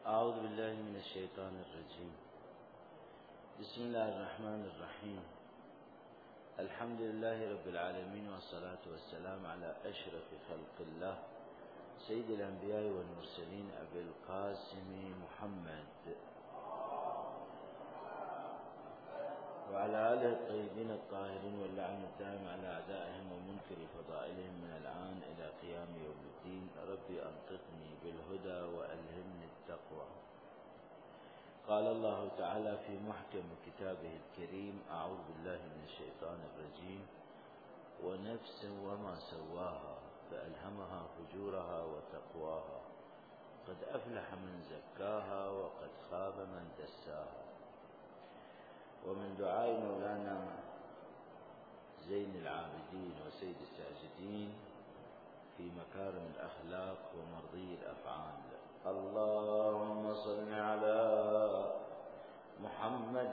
أعوذ بالله من الشيطان الرجيم. بسم الله الرحمن الرحيم. الحمد لله رب العالمين، والصلاة والسلام على أشرف خلق الله سيد الأنبياء والمرسلين أبي القاسم محمد وعلى آله الطيبين الطاهرين واللعن الدائم على أعدائهم ومنكر فضائلهم من الآن إلى قيام يوم الدين. ربي أنطقني بالهدى وألهمني التقوى. قال الله تعالى في محكم كتابه الكريم: أعوذ بالله من الشيطان الرجيم: ونفس وما سواها فألهمها فجورها وتقواها قد أفلح من زكاها وقد خاب من دساها. ومن دعاء مولانا زين العابدين وسيد الساجدين في مكارم الأخلاق ومرضي الأفعال: اللهم صل على محمد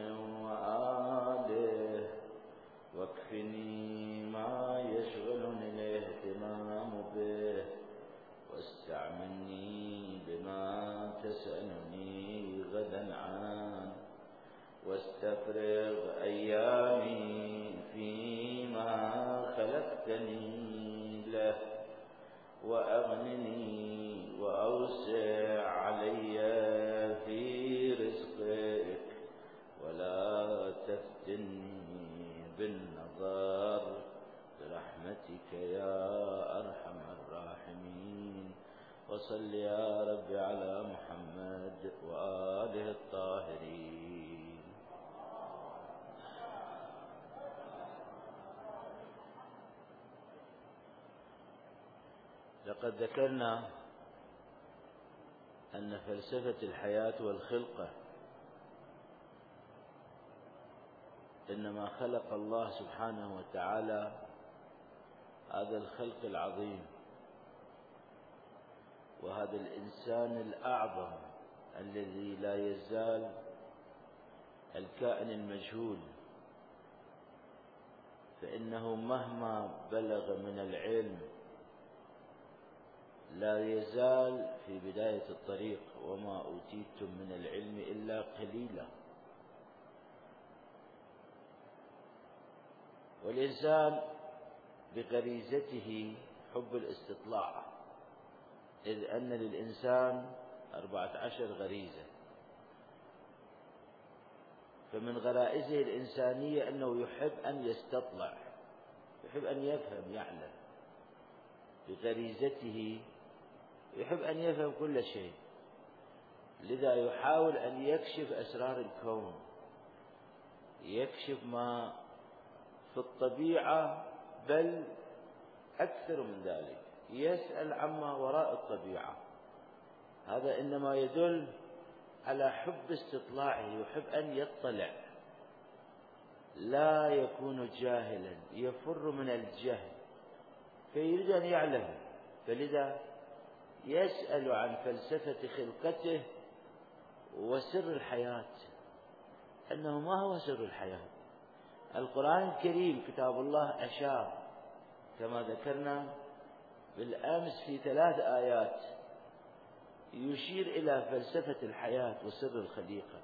وآله واكفني ما يشغلني الاهتمام به، واستعملني بما تسألني غدا عنه، واستفرغ أيامي فيما خلقتني له، وأغنني وأوسع علي في رزقك، ولا تفتني بالنظر برحمتك يا أرحم الراحمين. وصل يا رب على محمد وآله الطاهرين. لقد ذكرنا أن فلسفة الحياة والخلقة إنما خلق الله سبحانه وتعالى هذا الخلق العظيم وهذا الإنسان الأعظم الذي لا يزال الكائن المجهول، فإنه مهما بلغ من العلم لا يزال في بداية الطريق، وما أوتيتم من العلم إلا قليلا. والإنسان بغريزته حب الاستطلاع، إذ أن للإنسان 14 غريزة، فمن غرائزه الإنسانية أنه يحب أن يستطلع، يحب أن يفهم، يعلم. بغريزته يحب أن يفهم كل شيء، لذا يحاول أن يكشف أسرار الكون، يكشف ما في الطبيعة، بل أكثر من ذلك يسأل عما وراء الطبيعة. هذا إنما يدل على حب استطلاعه، يحب أن يطلع، لا يكون جاهلا، يفر من الجهل فيريد أن يعلم. فلذا يسأل عن فلسفة خلقته وسر الحياة، أنه ما هو سر الحياة. القرآن الكريم كتاب الله أشار كما ذكرنا بالأمس في 3 آيات يشير إلى فلسفة الحياة وسر الخليقة.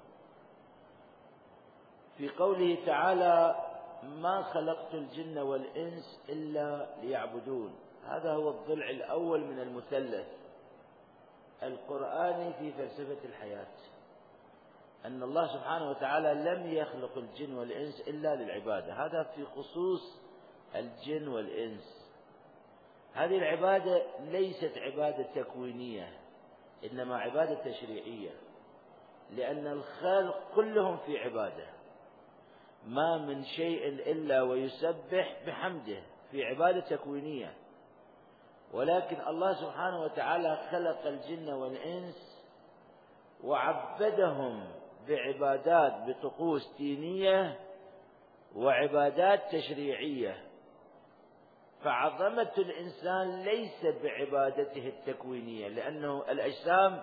في قوله تعالى: ما خلقت الجن والإنس إلا ليعبدون، هذا هو الضلع الأول من المثلث القرآني في فلسفة الحياة، أن الله سبحانه وتعالى لم يخلق الجن والإنس إلا للعبادة. هذا في خصوص الجن والإنس. هذه العبادة ليست عبادة تكوينية، إنما عبادة تشريعية، لأن الخلق كلهم في عبادة، ما من شيء إلا ويسبح بحمده، في عبادة تكوينية. ولكن الله سبحانه وتعالى خلق الجن والإنس وعبدهم بعبادات بطقوس دينية وعبادات تشريعية. فعظمة الإنسان ليس بعبادته التكوينية، لأنه الأجسام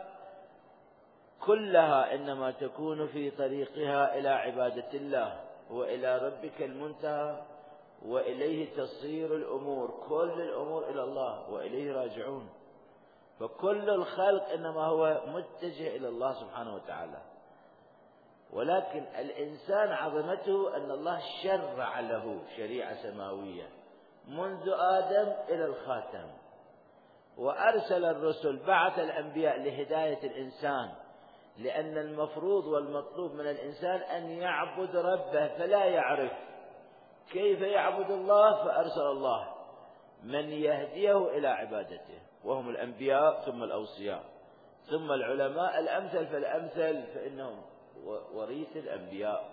كلها إنما تكون في طريقها إلى عبادة الله وإلى ربك المنتهى، وإليه تصير الأمور، كل الأمور إلى الله وإليه راجعون. فكل الخلق إنما هو متجه إلى الله سبحانه وتعالى، ولكن الإنسان عظمته أن الله شرع له شريعة سماوية منذ آدم إلى الخاتم، وأرسل الرسل، بعث الأنبياء لهداية الإنسان، لأن المفروض والمطلوب من الإنسان أن يعبد ربه، فلا يعرف كيف يعبد الله، فأرسل الله من يهديه إلى عبادته، وهم الأنبياء ثم الأوصياء ثم العلماء، الأمثل فالأمثل، فإنهم وريث الأنبياء،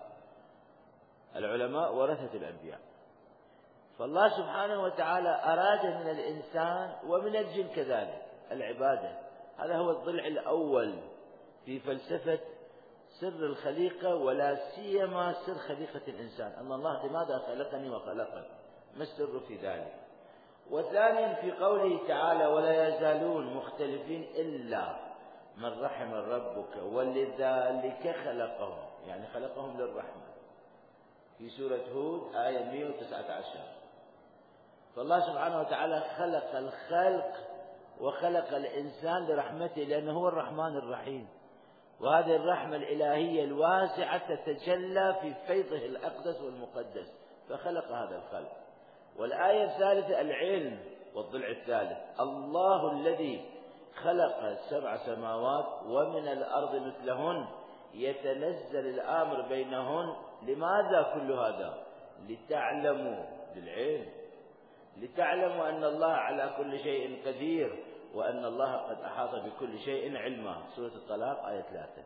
العلماء ورثة الأنبياء. فالله سبحانه وتعالى أراد من الإنسان ومن الجن كذلك العبادة. هذا هو الضلع الأول في فلسفة سر الخليقة، ولا سيما سر خليقة الإنسان، أن الله لماذا خلقني وخلقك، ما السر في ذلك. وثانيا في قوله تعالى ولا يزالون مختلفين إلا من رحم ربك ولذلك خلقهم، يعني خلقهم للرحمة، في سورة هود آية 119. فالله سبحانه وتعالى خلق الخلق وخلق الإنسان لرحمته، لأنه هو الرحمن الرحيم، وهذه الرحمة الإلهية الواسعة تتجلى في فيضه الأقدس والمقدس، فخلق هذا الخلق. والآية الثالثة العلم، والضلع الثالث الله الذي خلق 7 سماوات ومن الأرض مثلهن يتنزل الأمر بينهن. لماذا كل هذا؟ لتعلموا، للعلم، لتعلموا أن الله على كل شيء قدير، وأن الله قد أحاط بكل شيء علما، سورة الطلاق آية 3.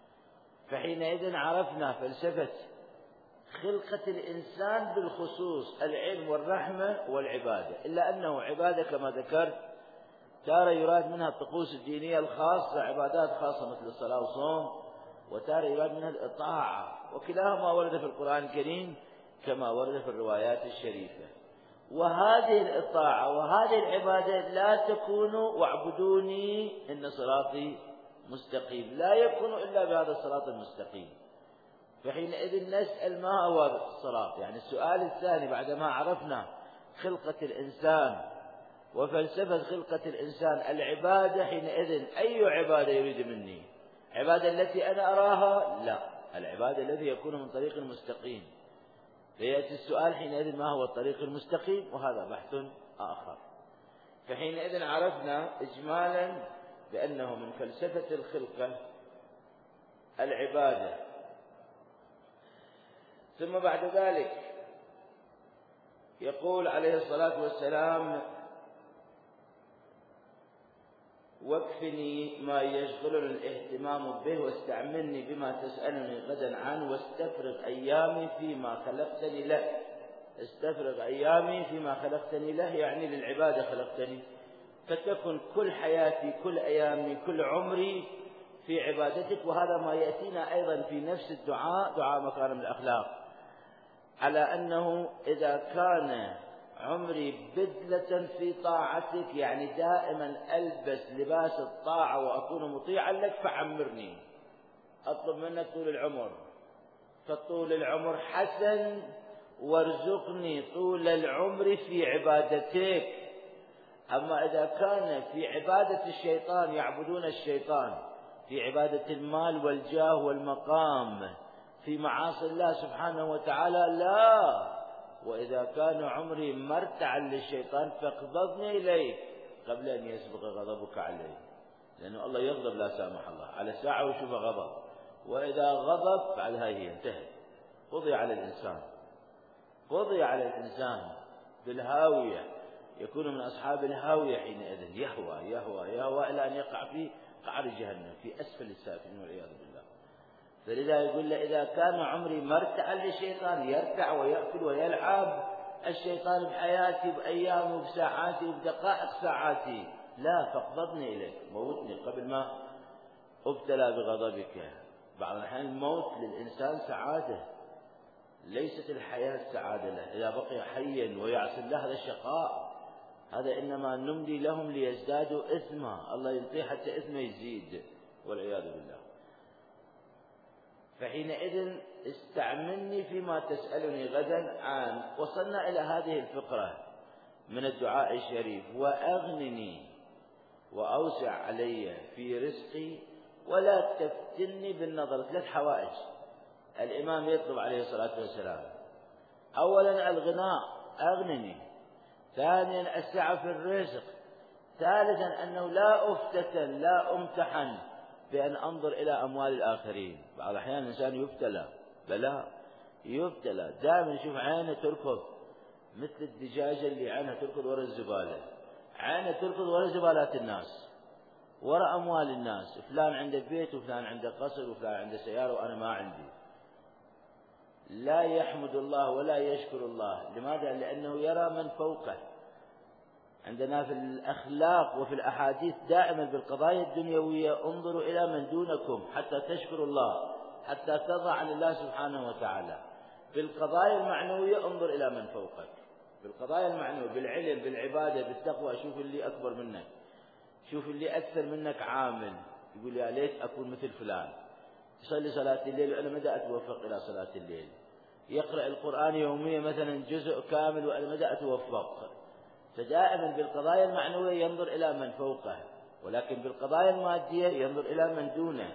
فحينئذ عرفنا فلسفة خلقة الإنسان بالخصوص، العلم والرحمة والعبادة، إلا أنه عبادة كما ذكرت تارة يراد منها الطقوس الدينية الخاصة، عبادات خاصة مثل الصلاة والصوم، وتارة يراد منها الإطاعة، وكلاهما ورد في القرآن الكريم كما ورد في الروايات الشريفة. وهذه الإطاعة وهذه العبادة لا تكون واعبدوني إن صراطي مستقيم، لا يكون إلا بهذا الصراط المستقيم. فحينئذ نسأل ما هو الصراط، يعني السؤال الثاني بعدما عرفنا خلقة الإنسان وفلسفة خلقة الإنسان العبادة، حينئذ أي عبادة يريد مني؟ عبادة التي أنا أراها؟ لا، العبادة الذي يكون من طريق المستقيم. فيأتي السؤال حينئذ ما هو الطريق المستقيم، وهذا بحث آخر. فحينئذ عرفنا إجمالا بأنه من فلسفة الخلقة العبادة. ثم بعد ذلك يقول عليه الصلاة والسلام واكفني ما يشغلني الاهتمام به واستعملني بما تسألني غدا عنه واستفرغ أيامي فيما خلقتني له. استفرغ أيامي فيما خلقتني له يعني للعبادة خلقتني، فتكن كل حياتي كل أيامي كل عمري في عبادتك. وهذا ما يأتينا أيضا في نفس الدعاء، دعاء مكارم الأخلاق، على أنه إذا كان عمري بدلة في طاعتك، يعني دائما ألبس لباس الطاعة وأكون مطيعا لك، فعمرني، أطلب منك طول العمر، فطول العمر حسن، وارزقني طول العمر في عبادتك. أما إذا كان في عبادة الشيطان، يعبدون الشيطان في عبادة المال والجاه والمقام، في معاصي الله سبحانه وتعالى، لا. وإذا كان عمري مرتعا للشيطان فاقبضني إليك قبل أن يسبق غضبك علي، لأنه الله يغضب لا سامح الله على ساعة ويشوف غضب، وإذا غضب بعد هاي انتهت، قضي على الإنسان، قضي على الإنسان بالهاوية، يكون من أصحاب الهاوية حينئذ، يهوى يهوى يهوى إلى أن يقع في قعر جهنم في أسفل السافلين والعياذ بالله. فلذا يقول له إذا كان عمري مرتعا للشيطان، يرتع ويأكل ويلعب الشيطان بحياتي بأيامي وبساعاتي وبدقائق ساعاتي، لا، فاقبضني إليك، موتني قبل ما أبتلى بغضبك. بعض الأحيان الموت للإنسان سعادة، ليست الحياة سعادة له، إذا بقي حيا ويعصي الله هذا الشقاء، هذا إنما نملي لهم ليزدادوا إثما، الله ينطيه حتى إثمه يزيد والعياذ بالله. فحينئذ استعملني فيما تسألني غدا عن. وصلنا إلى هذه الفقرة من الدعاء الشريف، وأغنني وأوسع علي في رزقي ولا تفتني بالنظر. 3 حوائج الإمام يطلب عليه الصلاة والسلام: أولا الغناء، أغنني. ثانيا السعة في الرزق. ثالثا أنه لا أفتتن، لا أمتحن بأن أنظر إلى أموال الآخرين. بعض الأحيان الإنسان يبتلى بلاء، يبتلى دائما يشوف عينه تركض مثل الدجاجة اللي عينها تركض وراء الزبالة، عينه تركض وراء زبالات الناس، وراء أموال الناس. فلان عنده بيت وفلان عنده قصر وفلان عنده سيارة وأنا ما عندي. لا يحمد الله ولا يشكر الله. لماذا؟ لأنه يرى من فوقه. عندنا في الأخلاق وفي الأحاديث دائما بالقضايا الدنيوية: انظروا إلى من دونكم حتى تشكروا الله، حتى ترضى عن الله سبحانه وتعالى. بالقضايا المعنوية انظر إلى من فوقك. بالقضايا المعنوية، بالعلم، بالعبادة، بالتقوى، شوف اللي أكبر منك، شوف اللي أكثر منك عامل، يقول يا ليت أكون مثل فلان، يصلي صلاة الليل وأنا مدى أتوفق إلى صلاة الليل، يقرأ القرآن يوميا مثلا جزء كامل وأنا مدى أتوفق. فدائما بالقضايا المعنوية ينظر إلى من فوقه، ولكن بالقضايا المادية ينظر إلى من دونه.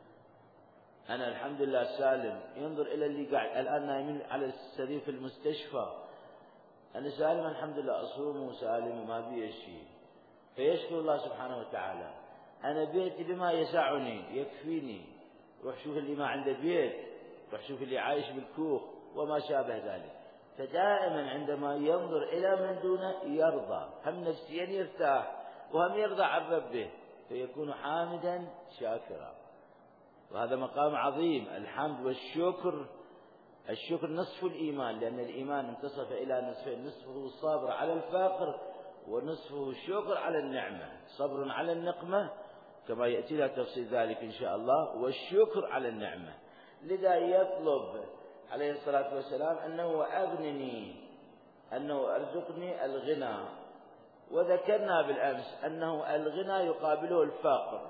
أنا الحمد لله سالم، ينظر إلى اللي قاعد الآن نايمين على السرير في المستشفى، أنا سالم الحمد لله، أصوم وسالم وما بي شيء، فيشكر الله سبحانه وتعالى. أنا بيتي بما يسعني يكفيني. روح شوف اللي ما عنده بيت، روح شوف اللي عايش بالكوخ وما شابه ذلك. فدائما عندما ينظر إلى من دونه يرضى، هم نفسيا يرتاح وهم يرضى عن ربه، فيكون حامدا شاكرا. وهذا مقام عظيم، الحمد والشكر. الشكر نصف الإيمان، لأن الإيمان انتصف إلى نصفين: نصفه الصبر على الفقر، ونصفه الشكر على النعمة. صبر على النقمة كما يأتي لها تفصيل ذلك إن شاء الله، والشكر على النعمة. لذا يطلب عليه الصلاة والسلام أنه أغنني، أنه أرزقني الغنى. وذكرنا بالأمس أنه الغنى يقابله الفقر،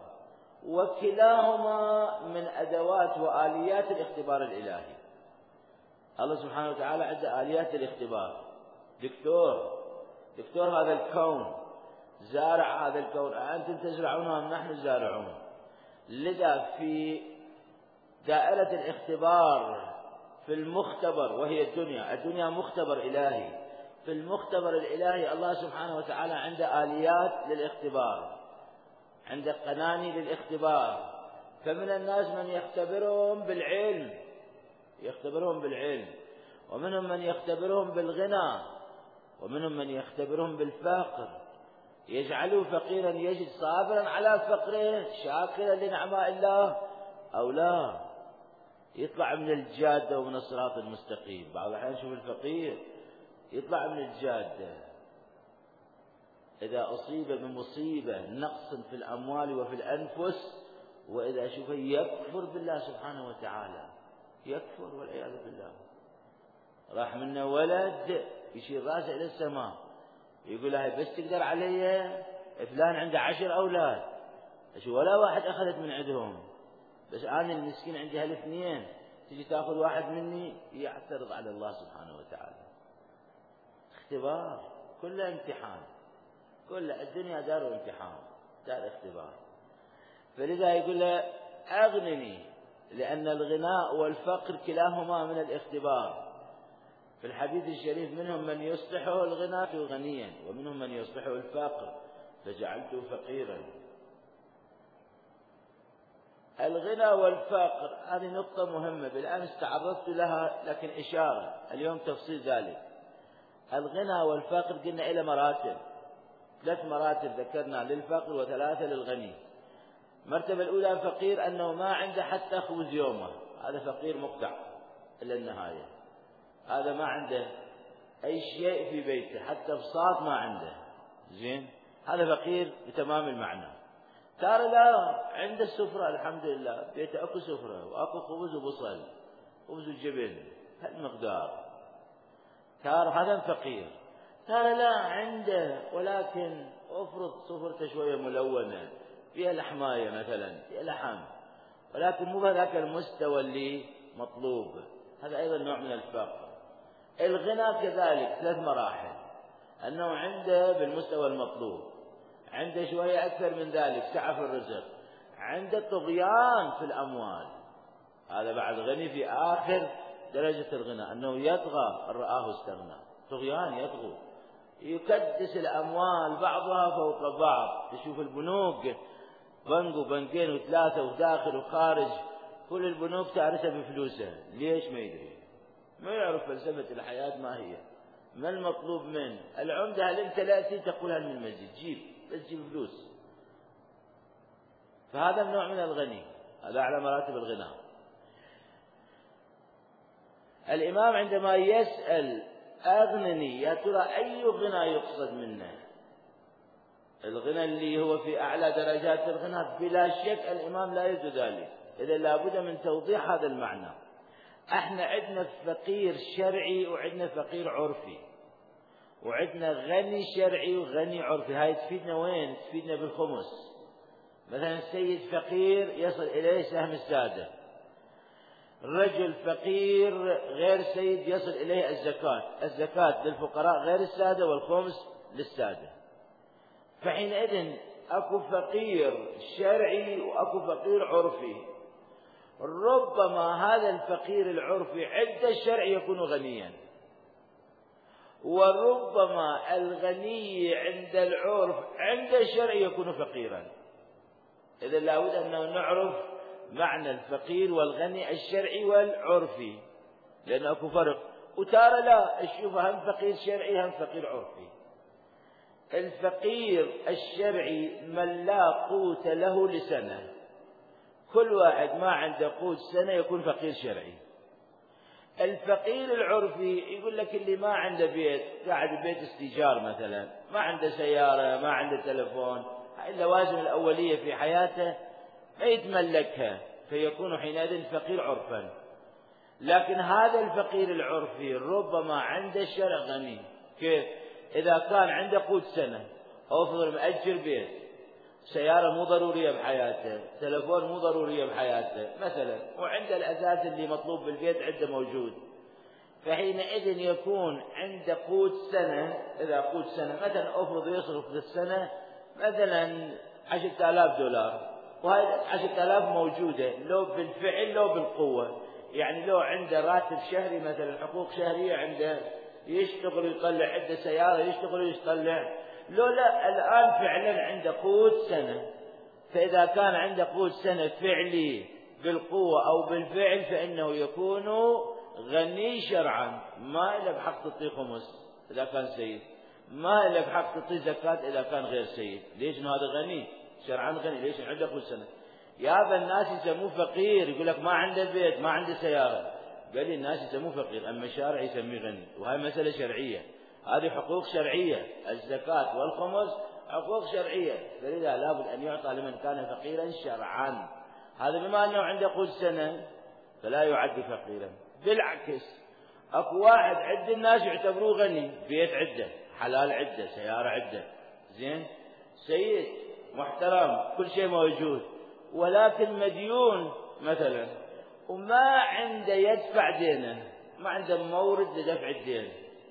وكلاهما من أدوات وآليات الاختبار الإلهي. الله سبحانه وتعالى عنده آليات الاختبار. دكتور هذا الكون، زارع هذا الكون، أنتم تزرعون أم نحن الزارعون؟ لذا في دائرة الاختبار في المختبر، وهي الدنيا مختبر إلهي. في المختبر الإلهي الله سبحانه وتعالى عنده آليات للاختبار، عنده قناني للاختبار. فمن الناس من يختبرهم بالعلم، ومنهم من يختبرهم بالغنى، ومنهم من يختبرهم بالفقر. يجعله فقيرا يجد صابرا على فقره شاكرا لنعماء الله أو لا. يطلع من الجادة ومن الصراط المستقيم. بعض الأحيان نشوف الفقير يطلع من الجادة إذا أصيب بمصيبة نقص في الأموال وفي الأنفس، وإذا شوفه يكفر بالله سبحانه وتعالى، يكفر والعياذ بالله. راح منه ولد يشير راسه إلى السماء، يقول هاي بس تقدر علي؟ فلان عنده 10 أولاد، ولا واحد أخذت من عندهم، بس أنا المسكين عندي هال2، تجي تأخذ واحد مني؟ يعترض على الله سبحانه وتعالى. اختبار، كله امتحان، كل الدنيا دار امتحان، دار اختبار. فلذا يقول له أغنني، لأن الغناء والفقر كلاهما من الاختبار. في الحديث الشريف: منهم من يصلحه الغنى غنيا، ومنهم من يصلحه الفقر فجعلته فقيرا. الغنى والفقر هذه نقطة مهمة، بالأمس تعرضت لها لكن إشارة، اليوم تفصيل ذلك. الغنى والفقر قلنا إلى مراتب، 3 مراتب ذكرنا للفقر و3 للغني. المرتبة الأولى فقير أنه ما عنده حتى خبز يومه، هذا فقير مقطع إلى النهاية، هذا ما عنده أي شيء في بيته، حتى بساط ما عنده. زين، هذا فقير بتمام المعنى. ترى لا عنده السفرة الحمد لله، بيته أكو سفرة وأكو خبز وبصل، خبز وجبن هالمقدار، ترى هذا فقير. ترى لا عنده، ولكن أفرض سفرته شوية ملونة فيها لحماية مثلا، فيها لحم، ولكن مو بهذاك المستوى اللي مطلوب، هذا أيضا نوع من الفقر. الغنى كذلك 3 مراحل: أنه عنده بالمستوى المطلوب، عنده شوية أكثر من ذلك سعة في الرزق، عنده طغيان في الأموال، هذا بعد غني في آخر درجة الغنى، أنه يطغى إن رآه استغنى، طغيان يطغو، يكدس الأموال بعضها فوق بعض. تشوف البنوك بنك وبنكين وثلاثة وداخل وخارج، كل البنوك تارسها بفلوسها، ليش ما يدري، ما يعرف فلسفة الحياة ما هي، ما المطلوب منه. العمدة هل أنت لأتي تقولها من المسجد، جيب بس جيب فلوس. فهذا النوع من الغني، هذا على مراتب الغنى. الإمام عندما يسأل أغنني، يا ترى أي غنى يقصد منه؟ الغنى اللي هو في أعلى درجات الغنى بلا شك الإمام لا يريد ذلك، إذا لابد من توضيح هذا المعنى. احنا عندنا فقير شرعي وعندنا فقير عرفي، وعندنا غني شرعي وغني عرفي. هاي تفيدنا وين؟ تفيدنا بالخمس. مثلا السيد فقير يصل إليه سهم السادة، رجل فقير غير سيد يصل إليه الزكاة، الزكاة للفقراء غير السادة والخمس للسادة. فحينئذ أكو فقير شرعي وأكو فقير عرفي. ربما هذا الفقير العرفي عند الشرع يكون غنيا، وربما الغني عند العرف عند الشرع يكون فقيرا. إذا لابد أن نعرف معنى الفقير والغني الشرعي والعرفي، لأن أكو فرق. وتارى لا أشوف هم فقير شرعي هم فقير عرفي. الفقير الشرعي من لا قوت له لسنة، كل واحد ما عنده قوت سنة يكون فقير شرعي. الفقير العرفي يقول لك اللي ما عنده بيت، قاعد بيت استيجار مثلا، ما عنده سيارة، ما عنده تلفون، هاي اللوازم الأولية في حياته ما يتملكها، فيكون حينئذ فقير عرفا. لكن هذا الفقير العرفي ربما عند الشرع غني. كيف؟ إذا كان عنده قوت سنة، أو افرض مأجر بيت، سيارة مو ضرورية بحياته، تلفون مو ضرورية بحياته مثلا، وعنده الأساس اللي مطلوب بالبيت عنده موجود، فحينئذ يكون عنده قوت سنة. إذا قوت سنة مثلا افرض يصرف في السنة مثلا 10,000 دولار، وهي 10,000 موجودة لو بالفعل لو بالقوة، يعني لو عنده راتب شهري مثلا، حقوق شهرية عنده، يشتغل ويطلع، عنده سيارة يشتغل ويطلع، لو لا الآن فعلا عنده قوت سنة. فإذا كان عنده قوت سنة فعلي بالقوة أو بالفعل فإنه يكون غني شرعا، ما إلا بحق تعطيه خمس إذا كان سيد، ما إلا بحق تعطيه زكاة إذا كان غير سيد. ليش؟ إنه هذا غني شرعا غني. ليش؟ عنده قوت سنة. يا الناس يسموه فقير، يقول لك ما عنده بيت ما عنده سيارة، قال لي الناس يسموه فقير، أما الشارع يسميه غني، وهي مسألة شرعية، هذه حقوق شرعية، الزكاة والخمس حقوق شرعية، فلذا لابد أن يعطى لمن كان فقيرا شرعا. هذا بما أنه عنده قوت سنة فلا يعد فقيرا. بالعكس أكو واحد عد الناس يعتبروه غني، بيت عدة، حلال عدة، سيارة عدة، زين، سيد محترم، كل شيء موجود، ولكن مديون مثلا وما عنده يدفع دينه، ما عنده مورد لدفع الدين،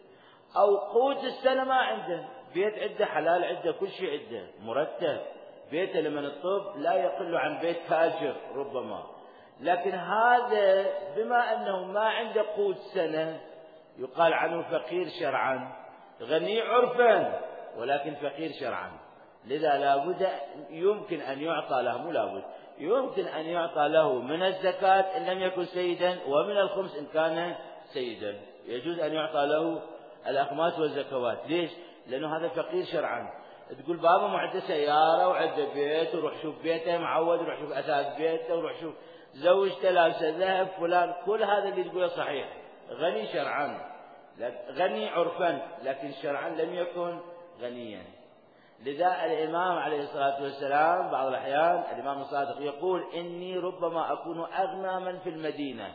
أو قوت السنة ما عنده، بيت عدة، حلال عدة، كل شيء عدة، مرتب، بيته لمن الطب لا يقل عن بيت تاجر ربما. لكن هذا بما أنه ما عنده قوت سنة يقال عنه فقير شرعا، غني عرفا ولكن فقير شرعا. لذا لابد يمكن أن يعطى له، مو لابد، يمكن أن يعطى له من الزكاة إن لم يكن سيدا، ومن الخمس إن كان سيدا، يجوز أن يعطى له الأخماس والزكوات. ليش؟ لأنه هذا فقير شرعا. تقول بابا ما عنده سيارة وعنده بيت، وروح شوف بيته معود، وروح شوف أساس بيته، وروح شوف زوجته لابسة ذهب فلان، كل هذا اللي تقوله صحيح، غني شرعا، غني عرفا، لكن شرعا لم يكن غنيا. لذا الإمام عليه الصلاة والسلام بعض الأحيان الإمام الصادق يقول إني ربما أكون أغنى من في المدينة،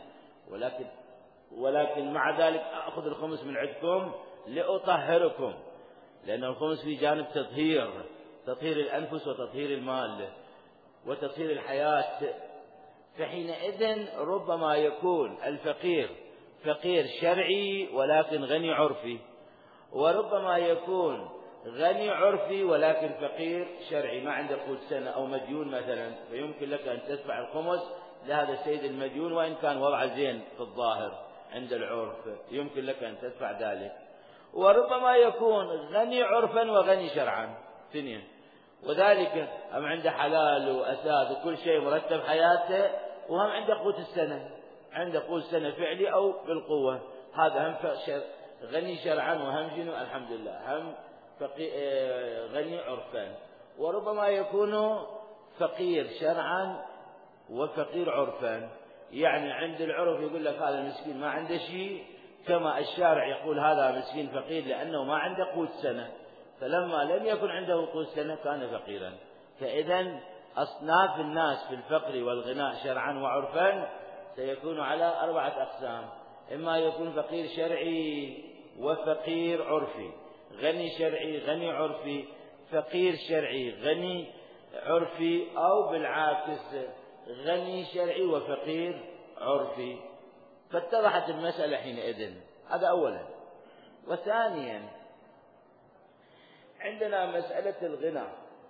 ولكن مع ذلك أخذ الخمس من عندكم لأطهركم، لأن الخمس في جانب تطهير الأنفس وتطهير المال وتطهير الحياة. فحينئذ ربما يكون الفقير فقير شرعي ولكن غني عرفي، وربما يكون غني عرفي ولكن فقير شرعي، ما عنده قوت سنة أو مديون مثلا، فيمكن لك أن تدفع الخمس لهذا السيد المديون وإن كان وضعه زين في الظاهر عند العرف، يمكن لك أن تدفع ذلك. وربما يكون غني عرفا وغني شرعا اثنين، وذلك هم عنده حلال وأساد وكل شيء مرتب حياته، وهم عنده قوت السنة، عنده قوت سنة فعلي أو بالقوة، هذا هم غني شرعا وهم شنو الحمد لله هم غني عرفا. وربما يكون فقير شرعا وفقير عرفا، يعني عند العرف يقول لك هذا المسكين ما عنده شيء، كما الشارع يقول هذا مسكين فقير لأنه ما عنده قوت سنة، فلما لم يكن عنده قوت سنة كان فقيرا. فإذا أصناف الناس في الفقر والغناء شرعا وعرفا سيكون على 4 أقسام، إما يكون فقير شرعي وفقير عرفي، غني شرعي غني عرفي، فقير شرعي غني عرفي، أو بالعكس غني شرعي وفقير عرفي. فاتضحت المسألة حينئذ، هذا أولا. وثانيا عندنا مسألة الغنى.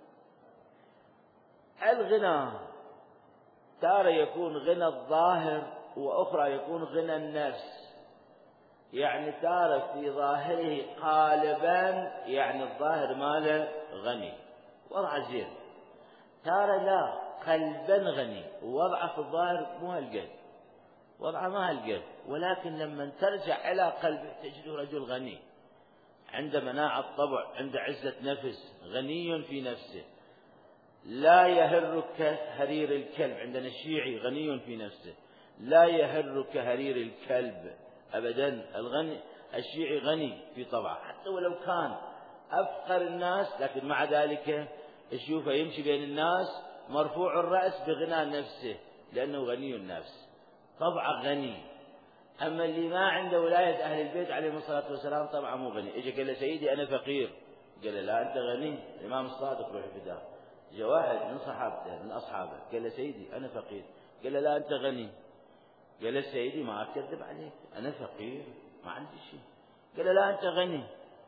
الغنى تارة يكون غنى الظاهر وأخرى يكون غنى النفس، يعني تارة في ظاهره قالبا يعني الظاهر ماله غني وضع زين، تارة لا قلبا غني ووضعه في الظاهر مو هالقد، وضعه ما هالقد، ولكن لما ترجع إلى قلبه تجده رجل غني عنده مناعة طبع، عنده عزة نفس، غني في نفسه، لا يهرك هرير الكلب. عندنا الشيعي غني في نفسه لا يهرك هرير الكلب أبدا. الشيعي غني في طبعه، حتى ولو كان أفقر الناس لكن مع ذلك تشوفه يمشي بين الناس مرفوع الرأس بغنى نفسه لأنه غني النفس، طبعه غني. أما اللي ما عنده ولاية أهل البيت عليهم الصلاة والسلام طبعه مو غني. إجا قال له سيدي أنا فقير، قال له لا أنت غني. الإمام الصادق روح الفداء جاء واحد من صحابته من أصحابه قال له سيدي أنا فقير، قال له لا أنت غني. قال له سيدي ما أكذب عليك أنا فقير ما عندي شيء. قال له لا أنت غني.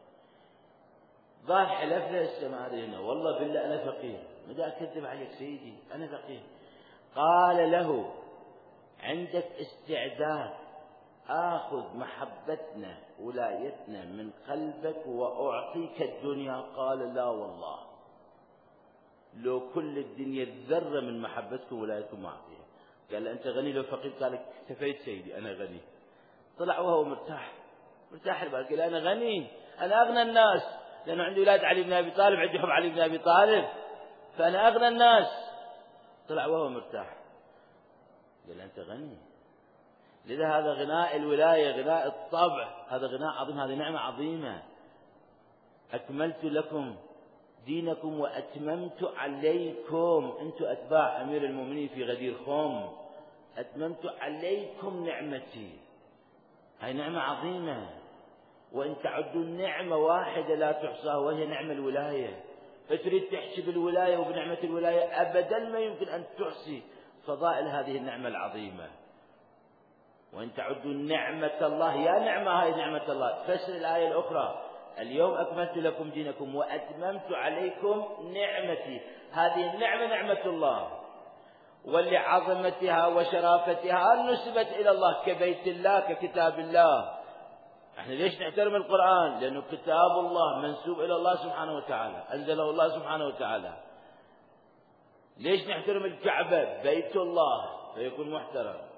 ظاهر حلف له السماء هنا والله بالله أنا فقير، ماذا أكذب عليك سيدي أنا فقير. قال له عندك استعداد آخذ محبتنا ولايتنا من قلبك وأعطيك الدنيا؟ قال لا والله لو كل الدنيا ذرة من محبتكم ولايتكم ما أعطيها. قال له أنت غني لو فقير؟ قال كفيت سيدي أنا غني. طلع وهو مرتاح البال، قال أنا غني أنا أغنى الناس لأنه عندي ولاد علي بن أبي طالب، عندي حب علي بن أبي طالب، فأنا أغنى الناس. طلع وهو مرتاح، قال أنت غني. لذا هذا غناء الولاية غناء الطبع، هذا غناء عظيم، هذه نعمة عظيمة. أكملت لكم دينكم وأتممت عليكم، أنتم أتباع أمير المؤمنين في غدير خم، أتممت عليكم نعمتي، هاي نعمة عظيمة. وإن تعدوا النعمة واحدة لا تحصى وهي نعمة الولاية. فتريد تحكي بالولاية وبنعمة الولاية أبدا ما يمكن أن تحصي فضائل هذه النعمة العظيمة. وإن تعدوا نعمة الله، يا نعمة هاي نعمة الله. تفسر الآية الأخرى اليوم أكملت لكم دينكم وأتممت عليكم نعمتي، هذه النعمة نعمة الله، ولعظمتها وشرافتها نسبت إلى الله كبيت الله ككتاب الله. احنا ليش نحترم القرآن؟ لأنه كتاب الله منسوب إلى الله سبحانه وتعالى، أنزله الله سبحانه وتعالى. ليش نحترم الكعبة؟ بيت الله فيكون محترم.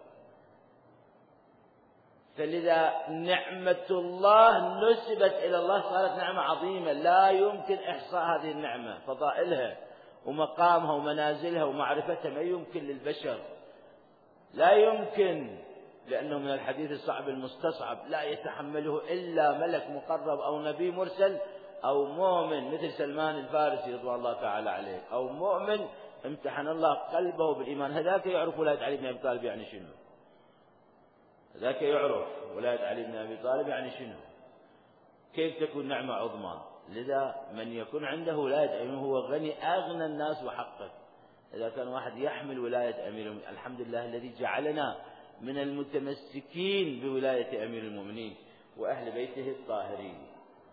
فلذا نعمة الله نسبت إلى الله صارت نعمة عظيمة لا يمكن إحصاء هذه النعمة، فضائلها ومقامها ومنازلها ومعرفتها ما يمكن للبشر، لا يمكن، لأنه من الحديث الصعب المستصعب لا يتحمله إلا ملك مقرب أو نبي مرسل أو مؤمن مثل سلمان الفارسي رضوان الله تعالى عليه، أو مؤمن امتحن الله قلبه بالإيمان. هذاك يعرف ولاية علي بن أبي طالب يعني شنو، ذاك يعرف ولاية علي بن أبي طالب يعني شنو، كيف تكون نعمة عظمى. لذا من يكون عنده ولاية أمير هو غني أغنى الناس وحقه. إذا كان واحد يحمل ولاية أمير، الحمد لله الذي جعلنا من المتمسكين بولاية أمير المؤمنين وأهل بيته الطاهرين.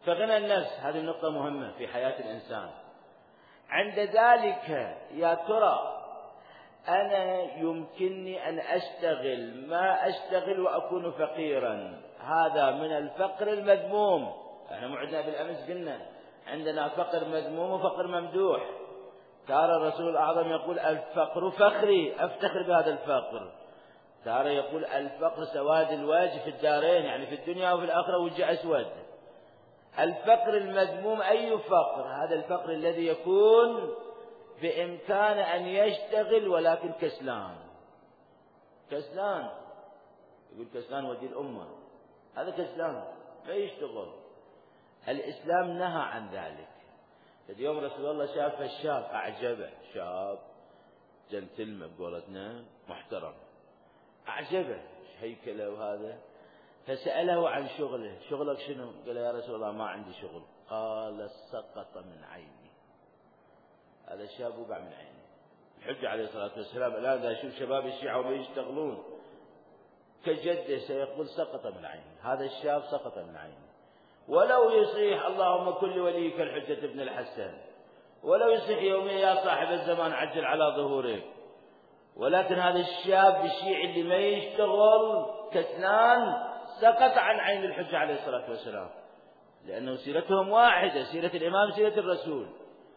فغنى النفس هذه النقطة مهمة في حياة الإنسان. عند ذلك يا ترى أنا يمكنني أن أشتغل ما أشتغل وأكون فقيرا، هذا من الفقر المذموم. احنا معدنا بالأمس قلنا عندنا فقر مذموم وفقر ممدوح. ترى الرسول الأعظم يقول الفقر فخري، أفتخر بهذا الفقر. ترى يقول الفقر سواد الوجه في الدارين، يعني في الدنيا وفي الآخرة وجه أسود. الفقر المذموم أي فقر؟ هذا الفقر الذي يكون بإمكان أن يشتغل ولكن كسلان. كسلان، يقول كسلان ودي الأمة، هذا كسلان ما يشتغل. الإسلام نهى عن ذلك. اليوم رسول الله شاف الشاب أعجبه، شاب جنتلمة بقولتنا محترم، أعجبه هيكله وهذا، فسأله عن شغله، شغلك شنو؟ قال يا رسول الله ما عندي شغل. قال سقط من عيني. هذا الشاب وقع من عينه. الحجة عليه الصلاة والسلام الآن إذا أشوف شباب الشيعة وما يشتغلون كجده سيقول سقط من عيني، هذا الشاب سقط من عيني. ولو يصيح اللهم كل وليك الحجة ابن الحسن، ولو يصيح يوميا يا صاحب الزمان عجل على ظهورك، ولكن هذا الشاب الشيعي اللي ما يشتغل كسلان سقط عن عين الحجة عليه الصلاة والسلام، لأنه سيرتهم واحدة، سيرة الإمام سيرة الرسول،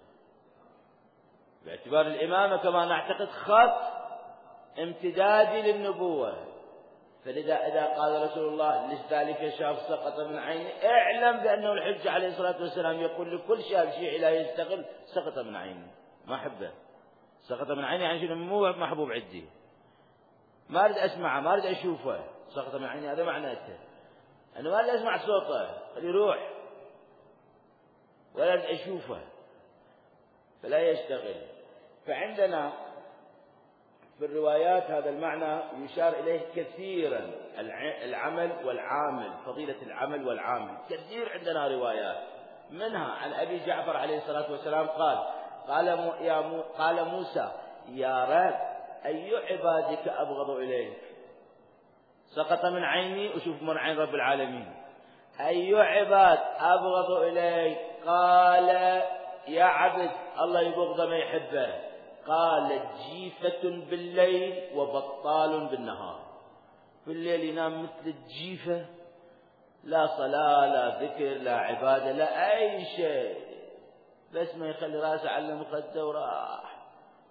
باعتبار الإمامة كما نعتقد خط امتدادي للنبوة. فلذا إذا قال رسول الله لذلك شاب سقط من عينه، اعلم بأنه الحجة عليه الصلاة والسلام يقول لكل شاب شيعي لا يشتغل سقط من عينه، ما أحبه. سقط من عيني يعني شنو؟ مو محبوب عندي، ما أريد أسمعه، ما أريد أشوفه. سقط من عيني هذا معناته أنا ما أريد أسمع صوته، خليه يروح، ولا أريد أشوفه، فلا يشتغل. فعندنا في الروايات هذا المعنى يشار إليه كثيرا، العمل والعامل، فضيلة العمل والعامل، كثير عندنا روايات. منها عن أبي جعفر عليه الصلاة والسلام قال موسى يا رب أي عبادك أبغض إليك؟ سقط من عيني وشوف من عين رب العالمين. أي عباد أبغض إليك؟ قال يا عبد الله يبغض ما يحبه. قال جيفة بالليل وبطال بالنهار. في الليل ينام مثل الجيفة، لا صلاة لا ذكر لا عبادة لا أي شيء، بس ما يخلي راسه على المخدة وراح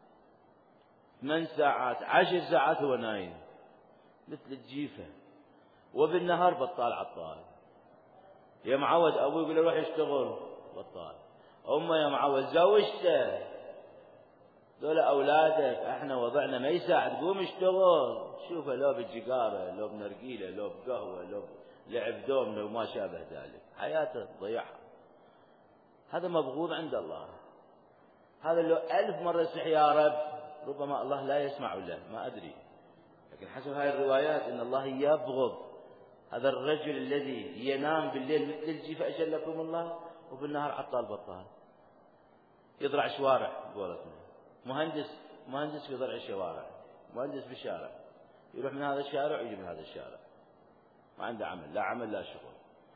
8 ساعات 10 ساعات هو نايم مثل الجيفة. وبالنهار بطال عطال. يا معود أبوي يقول له روح يشتغل بطال، أمه يا معود زوجته، دول أولادك احنا وضعنا ما يساعد، قوم اشتغل. شوفه لو بالجقارة لو بنرجيلة لو بقهوة لو لعب دوم لو ما شابه ذلك، حياته ضيعها. هذا مبغوض عند الله. هذا لو 1000 مرة صح يا رب ربما الله لا يسمع له، ما أدري، لكن حسب هاي الروايات إن الله يبغض هذا الرجل الذي ينام بالليل مثل الجيفة أجلكم الله، وبالنهار عطال بطال يضرع شوارع بقولتنا. مهندس في ضرع الشوارع، مهندس بالشارع، يروح من هذا الشارع ويجي من هذا الشارع، ما عنده عمل، لا عمل لا شغل.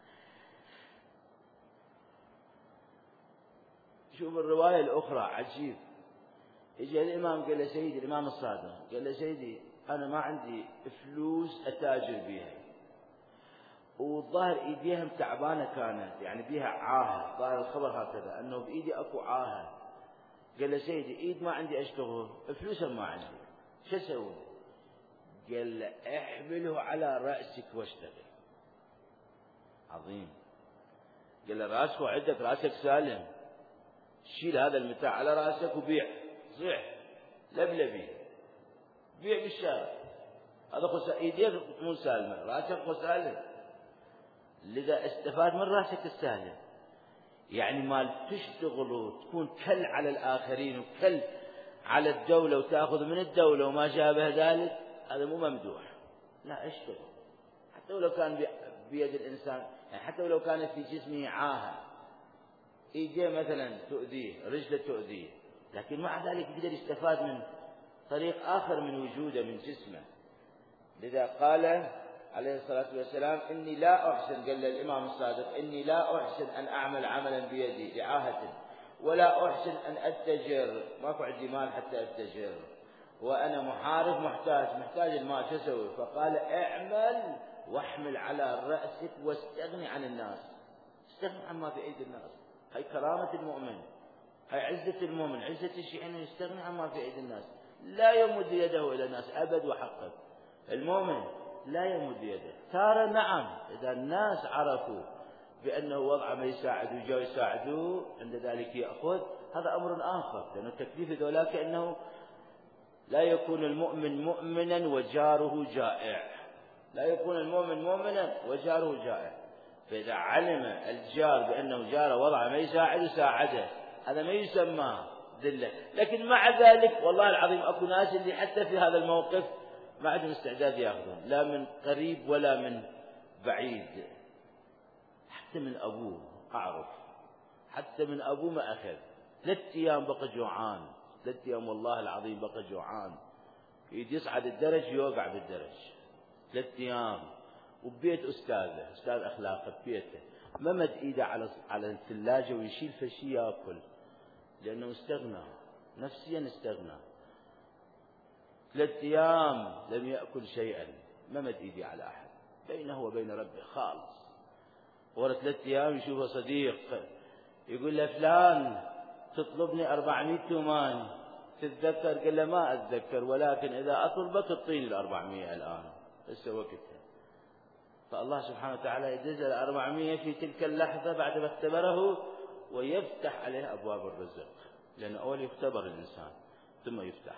شوف الرواية الأخرى عجيب. يجي الإمام قال له سيدي، الإمام الصادق قال له سيدي أنا ما عندي فلوس أتاجر بها، والظاهر إيديهم تعبانة كانت، يعني بيها عاهة، ظاهر الخبر هكذا أنه بإيدي أكو عاهة. قال له سيدي إيد ما عندي أشتغل، فلوسا ما عندي، شو أسوي؟ قال له احمله على رأسك واشتغل. عظيم. قال له رأسك وعدك، رأسك سالم، شيل هذا المتاع على رأسك وبيع، صيح لبلبي، بيع بالشارع. هذا ايديك مو سالمة، رأسك مو سالم، لذا استفاد من رأسك السالم. يعني ما تشتغل وتكون كل على الآخرين وكل على الدولة وتأخذ من الدولة وما شابه ذلك، هذا مو ممدوح. لا اشتغل، حتى ولو كان بيد الإنسان، يعني حتى ولو كانت في جسمه عاهة، إيديه مثلا تؤذيه، رجله تؤذيه، لكن مع ذلك يقدر يستفاد من طريق آخر من وجوده من جسمه. لذا قال عليه الصلاة والسلام: إني لا أحسن، قال للإمام الصادق: إني لا أحسن أن أعمل عملا بيدي لعاهة، ولا أحسن أن أتجر، ماكو عندي مال حتى أتجر، وأنا محارب محتاج المال، شو أسوي؟ فقال: اعمل واحمل على رأسك واستغني عن الناس، استغني عما في أيدي الناس. هاي كرامة المؤمن، هاي عزة المؤمن، عزة الشيء أنه يستغني عما في أيدي الناس، لا يمد يده إلى الناس أبد. وحقق المؤمن لا يمد يده. ترى نعم، إذا الناس عرفوا بأنه وضع ما يساعد وجاء يساعدوه، عند ذلك يأخذ، هذا أمر آخر، لأن التكليف ذولاك أنه لا يكون المؤمن مؤمنا وجاره جائع، لا يكون المؤمن مؤمنا وجاره جائع. فإذا علم الجار بأنه جاره وضع ما يساعد ساعده، هذا ما يسمى ذلة. لكن مع ذلك والله العظيم أكو ناس اللي حتى في هذا الموقف ما عندهم استعداد يأخذون، لا من قريب ولا من بعيد. حتى من أبوه أعرف، حتى من أبوه ما أخذ. 3 أيام بقى جوعان، 3 أيام والله العظيم بقى جوعان، يصعد الدرج يوقع بالدرج 3 أيام، وببيت أستاذ أخلاقه ببيته، ما مد إيده على الثلاجة ويشيل فشي يأكل، لأنه استغنى نفسيا، استغنى. 3 أيام لم يأكل شيئا، ما مد إيدي على أحد، بينه وبين ربه خالص. ورا 3 أيام يشوفه صديق يقول له: فلان تطلبني 400 تومان، تتذكر؟ قال له: ما أتذكر، ولكن إذا أطلبك تعطيني 400 الآن، هسه وقتها. فالله سبحانه وتعالى يجزل 400 في تلك اللحظة بعد ما اختبره، ويفتح عليه أبواب الرزق، لأن أول يختبر الإنسان ثم يفتح.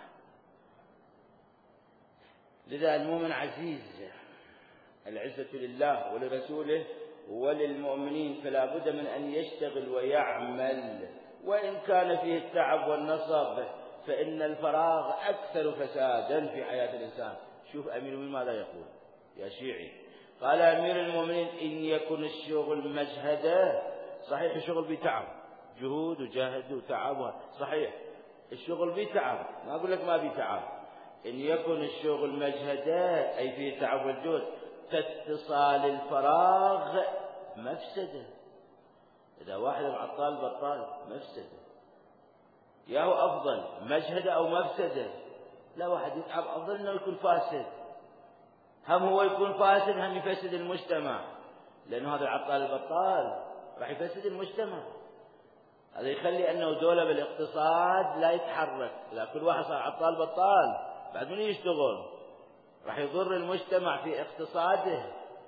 لذا المؤمن عزيز، العزة لله ولرسوله وللمؤمنين، فلا بد من أن يشتغل ويعمل، وإن كان فيه التعب والنصب، فإن الفراغ أكثر فسادا في حياة الإنسان. شوف أمير المؤمنين ماذا يقول يا شيعي. قال أمير المؤمنين: إن يكن الشغل مجهدا، صحيح الشغل بتعب، جهود وجهد وتعب، صحيح الشغل بتعب، ما أقول لك ما بتعب. إن يكن الشغل مجهدا أي فيه تعب والجهد، فاتصال الفراغ مفسدة. إذا واحد معطل بطال مفسدة، يا هو أفضل مجهدة أو مفسدة؟ لا، واحد يتعب أفضل إنه يكون فاسد، هم هو يكون فاسد، هم يفسد المجتمع، لأنه هذا العطال البطال راح يفسد المجتمع. هذا يخلي أنه دولة بالاقتصاد لا يتحرك، لا، كل واحد صار عطال بطال بعد من يشتغل، راح يضر المجتمع في اقتصاده،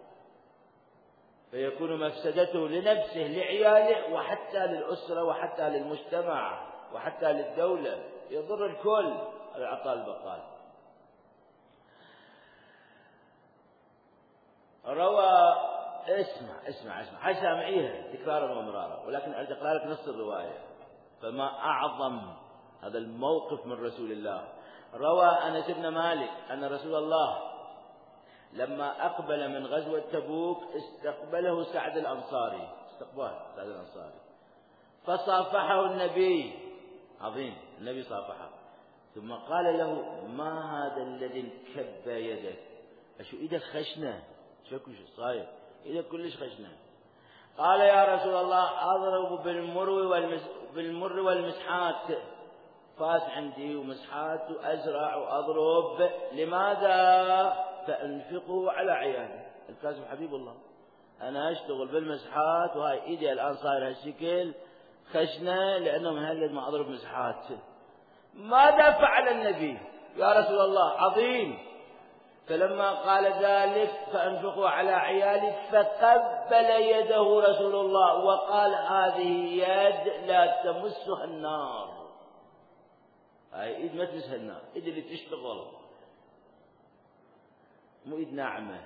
فيكون مفسدته لنفسه لعياله وحتى للأسرة وحتى للمجتمع وحتى للدولة، يضر الكل العطال البطال. روى اسمع هاي سامعيها تكرارا ومرارا، ولكن أريد أقرأ لك نص الرواية، فما أعظم هذا الموقف من رسول الله. روى أنس بن مالك أن رسول الله لما أقبل من غزوة تبوك استقبله سعد الأنصاري، فصافحه النبي، عظيم، النبي صافحه، ثم قال له: ما هذا الذي انكب يدك؟ أشو إيدك خشنة، شو صاير إيدك كلش خشنة؟ قال: يا رسول الله أضرب بالمر والمسحات، فاس عندي ومسحات وأزرع وأضرب، لماذا؟ فأنفقه على عيالي. الكاظم حبيب الله، أنا أشتغل بالمسحات وهاي إيدي الآن صاير هالشكل خشنة لأنه مهلد ما أضرب مسحات. ماذا فعل النبي يا رسول الله؟ عظيم. فلما قال ذلك فأنفقوا على عيالي، فقبل يده رسول الله وقال: هذه يد لا تمسها النار. هاي ايد ما تمسها النار، ايد اللي تشتغل، مو ايد ناعمة.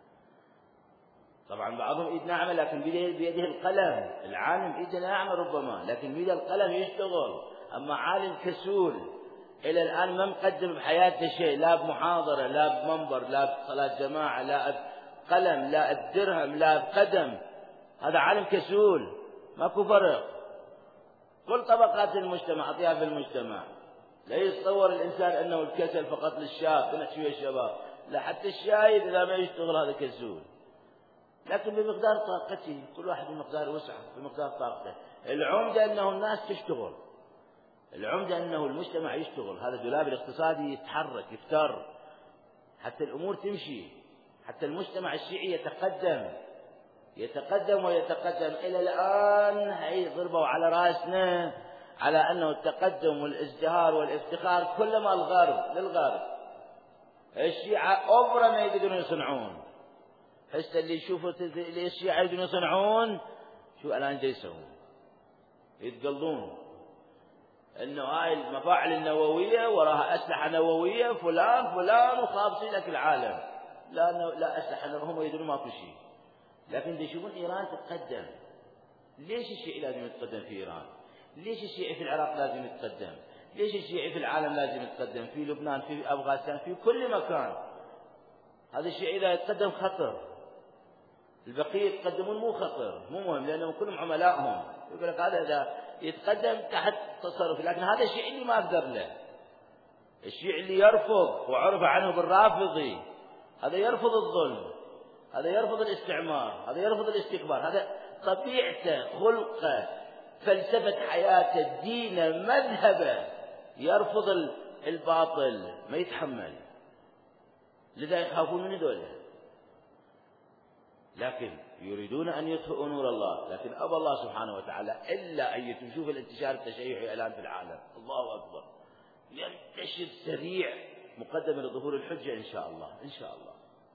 طبعا بعضهم ايد ناعمة لكن بيده القلم، العالم ايده ناعمة ربما لكن بيده القلم يشتغل. اما عالم كسول الى الان ما مقدم بحياته شيء، لا بمحاضرة لا بمنبر لا بصلاة جماعة لا بقلم لا الدرهم لا بقدم، هذا عالم كسول، ماكو فرق. كل طبقات المجتمع، أطياف المجتمع. لا يتصور الإنسان أنه الكسل فقط للشاب، نحكي ويا الشباب، لا حتى الشايب إذا ما يشتغل هذا كسول، لكن بمقدار طاقته، كل واحد بمقدار وسعه بمقدار طاقته. العمدة أنه الناس تشتغل، العمدة أنه المجتمع يشتغل، هذا الدولاب الاقتصادي يتحرك يفتر حتى الأمور تمشي، حتى المجتمع الشيعي يتقدم ويتقدم. إلى الآن هي ضربوا على رأسنا على أنه التقدم والازدهار والافتخار كلما الغرب للغرب. الشيعة أوبرا ما يقدرون يصنعون، هسه اللي يشوفوا اللي الشيعة يقدرون يصنعون شو الآن جاي يسوون، يتقلدون إنه هاي المفاعل النووية وراها أسلحة نووية فلان وخابصين لك العالم. لا أسلحة، هم يدرون ماكو شيء، لكن يشوفون إيران تتقدم. ليش الشيعي لازم يتقدم في إيران؟ ليش الشيعي في العراق لازم يتقدم؟ ليش الشيعي في العالم لازم يتقدم؟ في لبنان، في أفغانستان، في كل مكان. هذا الشيعي إذا يتقدم خطر، البقية يتقدمون مو خطر، مو مهم، لأنهم كلهم عملائهم. يقول لك هذا إذا يتقدم تحت تصرف، لكن هذا الشيعي اللي ما أقدر له، الشيعي اللي يرفض وعرف عنه بالرافضي، هذا يرفض الظلم، هذا يرفض الاستعمار، هذا يرفض الاستكبار، هذا طبيعته خلقه فلسفة حياته دينه مذهبه، يرفض الباطل ما يتحمل، لذا يخافون من ذولا. لكن يريدون أن يطفئوا نور الله، لكن أبى الله سبحانه وتعالى إلا أن يشوف الانتشار التشيعي الآن في العالم، الله أكبر، ينتشر سريع مقدما لظهور الحجة إن شاء الله إن شاء الله.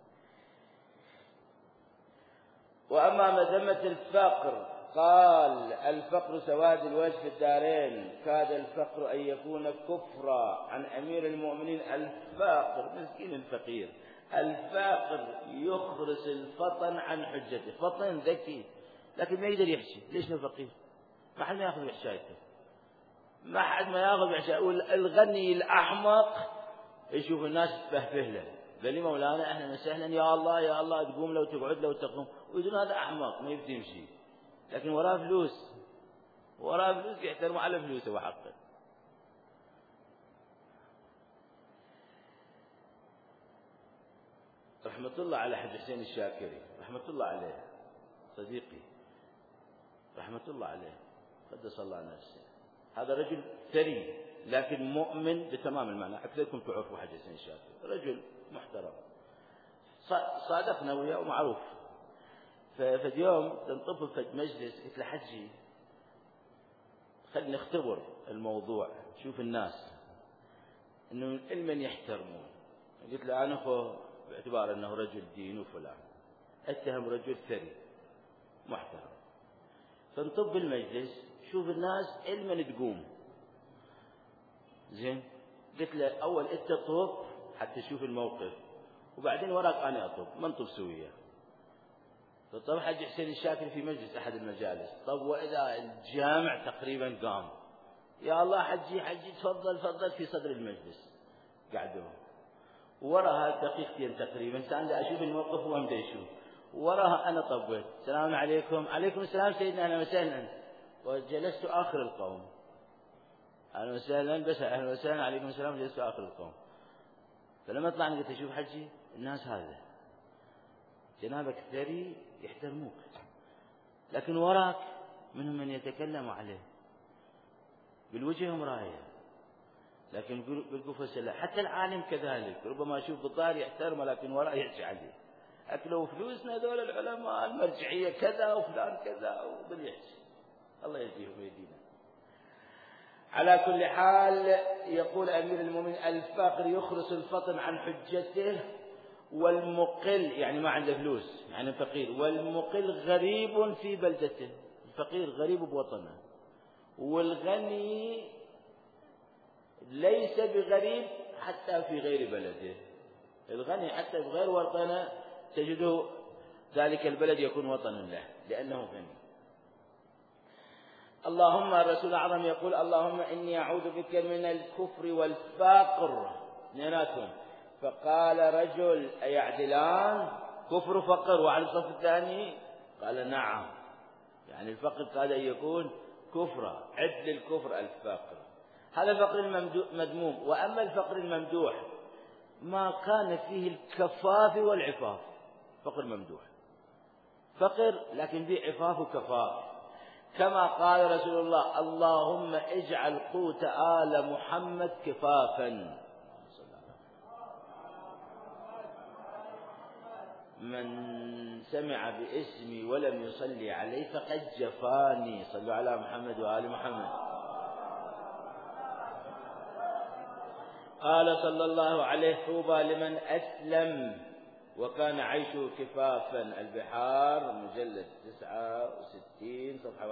وأما مذمة الفقر، قال الفقر سواد الوجه في الدارين، كاد الفقر أن يكون كفرا عن أمير المؤمنين. الفاقر مسكين الفقير، الفاقر يخرس الفطن عن حجته، فطن ذكي لكن ما يقدر يحشي. ليش انه فقير؟ ما حد ما ياخذ بحشايته، ما حد ما ياخذ بحشايته. الغني الأحمق يشوف الناس تفهفه له، بل مولانا احنا نسهلا يا الله يا الله، تقوم له وتقعد له وتقوم، ويدون هذا أحمق ما يبدي يمشي، لكن وراه فلوس، وراه فلوس يحترموا على فلوسه وحقه. رحمة الله على حج حسين الشاكري، رحمة الله عليه صديقي، رحمة الله عليه قدس الله نفسه. هذا رجل ثري لكن مؤمن بتمام المعنى، أكثركم تعرفوا حج حسين الشاكري، رجل محترم. صادقنا وياه ومعروف. ففي يوم تنطب في مجلس، قلت له حجي خلينا نختبر الموضوع، شوف الناس انه المن يحترمون. قلت له انا اخو باعتبار انه رجل دين وفلان، اتهم رجل ثري محترم. فانطب المجلس، شوف الناس المن تقوم زين. قلت له اول انت طب حتى تشوف الموقف، وبعدين وراك انا اطب، ما نطب سويه. فطب حج حسين الشاكري في مجلس احد المجالس، طب واذا الجامع تقريبا قام، يا الله حجي تفضل تفضل، في صدر المجلس قعدوا، وراها دقيقتين تقريبا كان اشوف الموقف وهم يشوف، وراها انا طبيت، السلام عليكم. عليكم السلام سيدنا، اهلا وسهلا. وجلست اخر القوم، اهلا وسهلا، بس اهلا وسهلا عليكم السلام، جلست اخر القوم. فلما طلعنا قلت اشوف حجي الناس هذا جنابك ثري يحترموك، لكن وراك منهم من يتكلم عليه بالوجه مرايه، لكن بالقفص لا. حتى العالم كذلك، ربما يشوف بالظاهر يحترمه لكن وراه يحكي عليه، اكلوا فلوسنا ذول العلماء المرجعيه كذا وفلان كذا وبل يحكي، الله يهديهم ويهدينا. على كل حال يقول أمير المؤمنين الفقر يخرس الفطن عن حجته، والمقل يعني ما عنده فلوس يعني فقير، والمقل غريب في بلدته، الفقير غريب بوطنه، والغني ليس بغريب حتى في غير بلده. الغني حتى في غير وطنه تجده ذلك البلد يكون وطنا له لأنه غني. اللهم الرسول الأعظم يقول اللهم إني أعوذ بك من الكفر والفقر اثنيناتهم. فقال رجل أيعدلان؟ كفر فقر. وعلى الصف الثاني قال نعم، يعني الفقر قال أن يكون كفرا، عدل الكفر الفقر. هذا الفقر المذموم. وأما الفقر الممدوح ما كان فيه الكفاف والعفاف، فقر ممدوح، فقر لكن فيه عفاف وكفاف، كما قال رسول الله: اللهم اجعل قوت آل محمد كفافا. من سمع باسمي ولم يصلي عليه فقد جفاني. صلوا على محمد وآل محمد. قال صلى الله عليه: طوبى لمن أسلم وكان عيشه كفافا. البحار مجلد 69 صفحة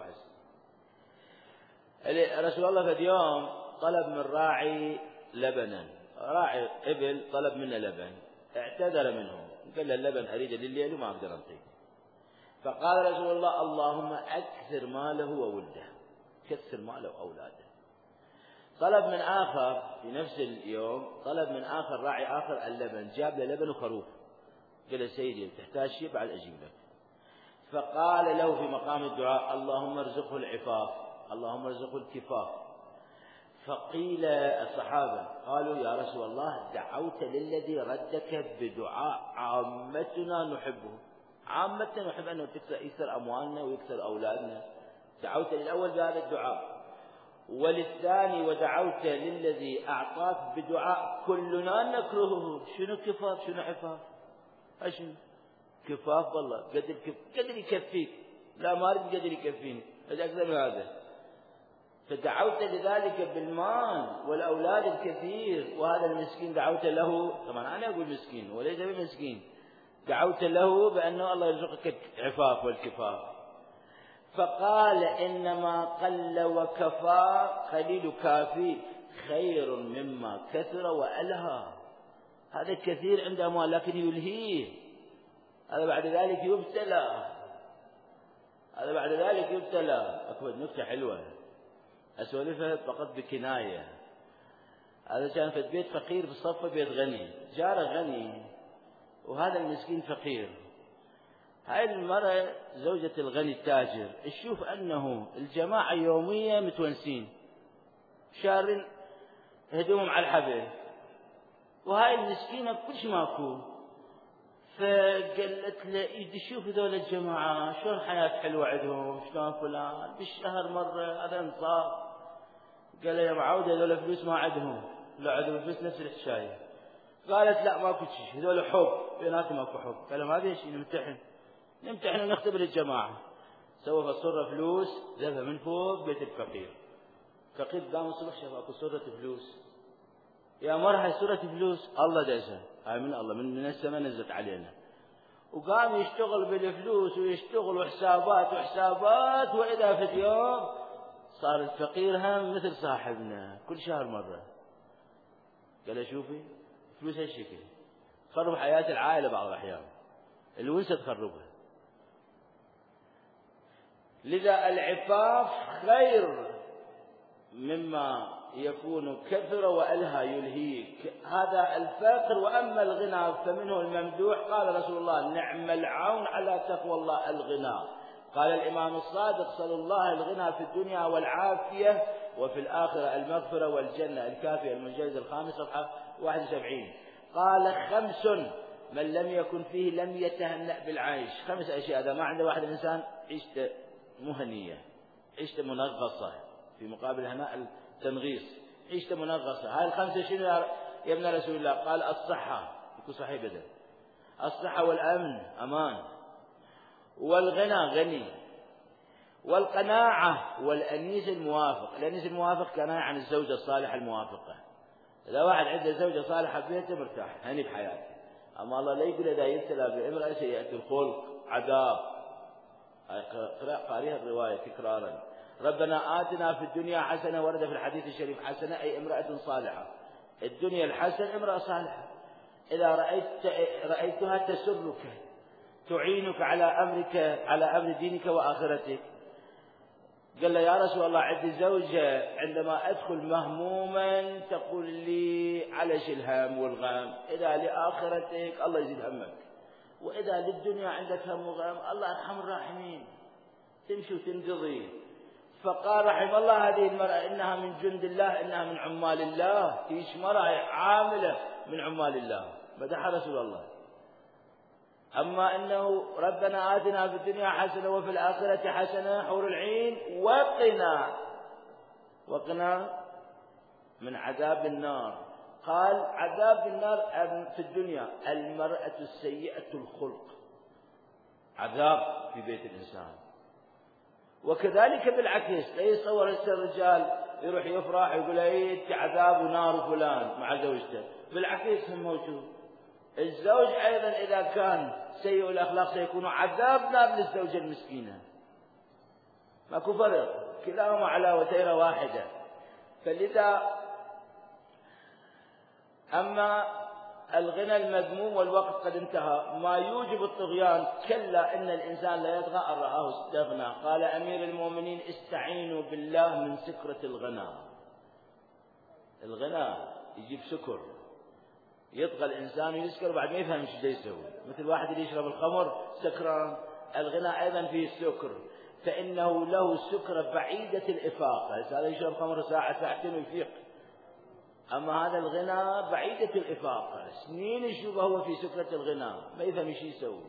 61. رسول الله في يوم طلب من راعي لبنا، راعي إبل طلب منه لبن، اعتذر منه، قال له: اللبن أريده لليل وما أقدر أنطيك. فقال رسول الله: اللهم أكثر ماله وولده، كثر ماله وأولاده. طلب من آخر في نفس اليوم، طلب من آخر راعي آخر اللبن، جاب له لبن وخروف، قال له: سيدي تحتاج شيء بعد أجيب لك. فقال له في مقام الدعاء: اللهم ارزقه العفاف، اللهم ارزقه الكفاف. فقيل الصحابة قالوا: يا رسول الله، دعوت للذي ردك بدعاء عامتنا نحبه، عامتنا نحب أنه يكثر أموالنا ويكثر أولادنا، دعوت للأول بهذا الدعاء، وللثاني ودعوت للذي أعطاك بدعاء كلنا نكرهه. شنو كفاف شنو عفاف؟ شنو كفاف؟ والله قدر يكفيك، لا ما أريد قدر يكفيني، أكثر من هذا. فدعوت لذلك بالمال والأولاد الكثير، وهذا المسكين دعوت له، طبعا أنا أقول مسكين وليس بمسكين، دعوت له بأنه الله يرزقك العفاف والكفاف. فقال: إنما قل وكفى قليل كافي خير مما كثر وألهى. هذا كثير عنده أموال لكن يلهيه، هذا بعد ذلك يبتلى، هذا بعد ذلك يبتلى. أكبر نكتة حلوة أسولفها فقط بكناية. هذا كان في بيت فقير في الصف بيت غني، جاره غني وهذا المسكين فقير. هاي المرأة زوجة الغني التاجر تشوف أنه الجماعة يوميا متونسين، شارين هدومهم على الحبل، وهاي المسكينة كل شيء ماكو. فقالت له: شوف هذول الجماعة شلون حياة حلوة عندهم، شلون فلان بالشهر مرة، هذا انصاف. قال له: يا معودة هذول فلوس ما عندهم، لا عندهم فلوس نفس الحشاية. قالت: لا ماكو شيء، هذول حب بيناتهم ماكو حب. قال له: ما في شيء، نمتحن ونختبر الجماعة. سوى فصرة فلوس، ذهب من فوق بيت الفقير. فقير قام الصبح شاف اكو صرة فلوس، يا مرحبا صرة فلوس، الله دزها، هاي من الله، من السماء نزلت علينا. وقام يشتغل بالفلوس ويشتغل وحسابات، وإذا في اليوم صار الفقير هم مثل صاحبنا كل شهر مرة. قال له: شوفي فلوس هالشكل تخرب حياة العائلة بعض الأحيان، الونسة تخربها. لذا العفاف خير مما يكون كثر وألهى يلهيك، هذا الفقر. وأما الغنى فمنه الممدوح، قال رسول الله: نعم العون على تقوى الله الغنى. قال الإمام الصادق: صلى الله الغنى في الدنيا والعافية، وفي الآخرة المغفرة والجنة. الكافية المجلد 5 صفحة 71. قال: 5 من لم يكن فيه لم يتهنأ بالعيش. 5 أشياء إذا ما عنده واحد الإنسان عيشته مهنية، عيشته منغصة، في مقابل هناء التنغيص، عيشته منغصة. هاي ال5 شنو يا ابن رسول الله؟ قال: الصحة، يكون صحيح بدل، الصحة والأمن أمان، والغنى غني، والقناعة، والأنيس الموافق. الأنيس الموافق كناية عن الزوجة الصالحة الموافقة. إذا واحد عنده زوجة صالحة بيته مرتاح هني بحياته. أما الله لا يقول إذا يبتلى بامرأة سيأتي الخلق عذاب. قارئها الرواية تكرارا: ربنا آتنا في الدنيا حسنة، ورد في الحديث الشريف حسنة أي امرأة صالحة. الدنيا الحسن امرأة صالحة، إذا رأيتها تسرك، تعينك على أمر دينك وآخرتك. قال له: يا رسول الله عندي زوجة عندما أدخل مهموما تقول لي علش الهم والغم، إذا لآخرتك الله يزيد همك، وإذا للدنيا عندك هم وغم الله أرحم الراحمين، تمشي وتنقضي. فقال رحم الله هذه المرأة، إنها من جند الله، إنها من عمال الله. تيش مرأة عاملة من عمال الله، مدح رسول الله. أما أنه ربنا آتنا في الدنيا حسنة وفي الآخرة حسنة حور العين وقنا من عذاب النار. قال عذاب النار في الدنيا المرأة السيئة الخلق، عذاب في بيت الإنسان. وكذلك بالعكس، لا يتصور الرجال يروح يفرح يقول أنت عذاب ونار فلان مع زوجته، بالعكس هم موجود. الزوج أيضا إذا كان سيء الأخلاق سيكون عذاب نار للزوجة المسكينة، ماكو فرق، كلاهما على وتيرة واحدة. فلذا أما الغنى المذموم والوقت قد انتهى، ما يوجب الطغيان كلا إن الإنسان لا يطغى أن رآه استغنى. قال أمير المؤمنين استعينوا بالله من سكرة الغنى. الغنى يجيب سكر، يطغى الإنسان ويسكر وبعد ما يفهم ايش يسوي، مثل واحد اللي يشرب الخمر سكران. الغنى أيضا فيه السكر، فإنه له سكرة بعيدة الإفاقة. هذا يشرب خمر ساعة ساعتين ويفيق، أما هذا الغنى بعيدة الإفاقة، سنين يشوفه هو في سكرة الغنى ما يفهم ايش يسوي.